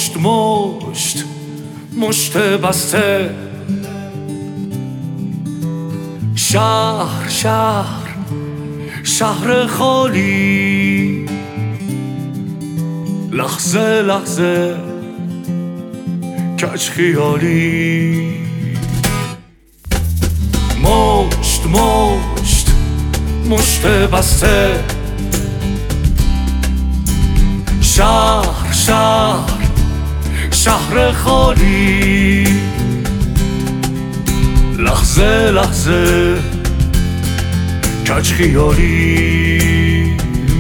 مشت بسته، شهر خالی، لحظه کج خیالی. مشت بسته، شهر خالی، لحظه کج خیالی.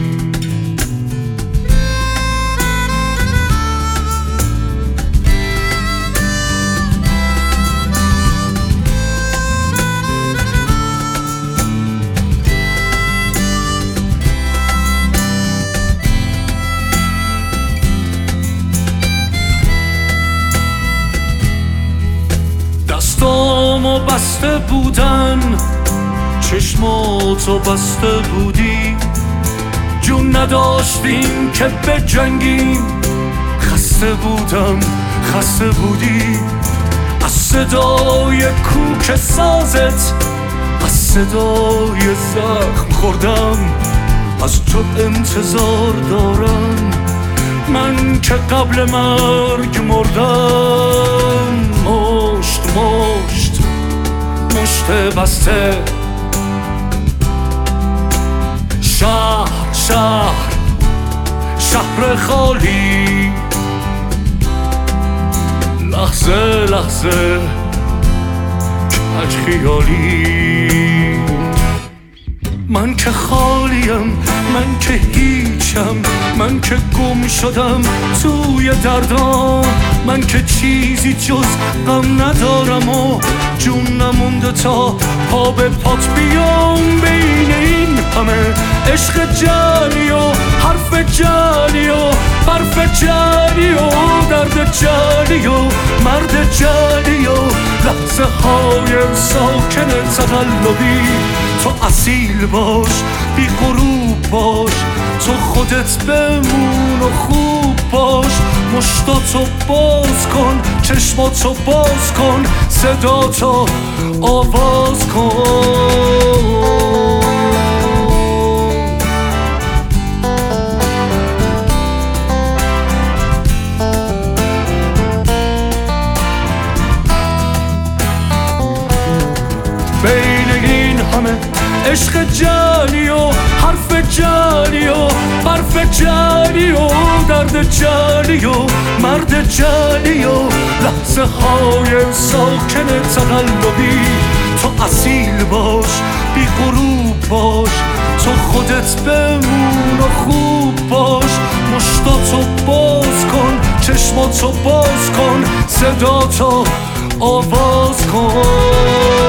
دستامو بسته بودن، چشماتو بسته بودی، جون نداشتیم که بجنگیم. خسته بودی از صدای کوک سازت، از صدای زخم خوردم. از تو انتظار دارم، من که قبل مرگ مردم. مشت بسته، شهر خالی، لحظه کج خیالی. من که خالیم، من که هیچم، من که گم شدم توی دردام. من که چیزی جز غم ندارم و جون نمونده تا پا به پات بیام. بین این همه عشق جانی و حرف جانی و برف جانی و درد جانی و مرد جانی و لحظه های ساکن تقلبی. تو اصیل باش، بی غروب باش، تو خودت بمون و خوب باش. مشتاتو باز کن، چشماتو باز کن، صداتو آواز کن. بین این همه عشق جانی و حرف جانی و برف جانی و درد جانی و مرد جانی و لحظه های ساکن تقلبی. تو اصیل باش، بی غروب باش، تو خودت بمون و خوب باش. مشتاتو باز کن، چشماتو باز کن، صداتو آواز کن.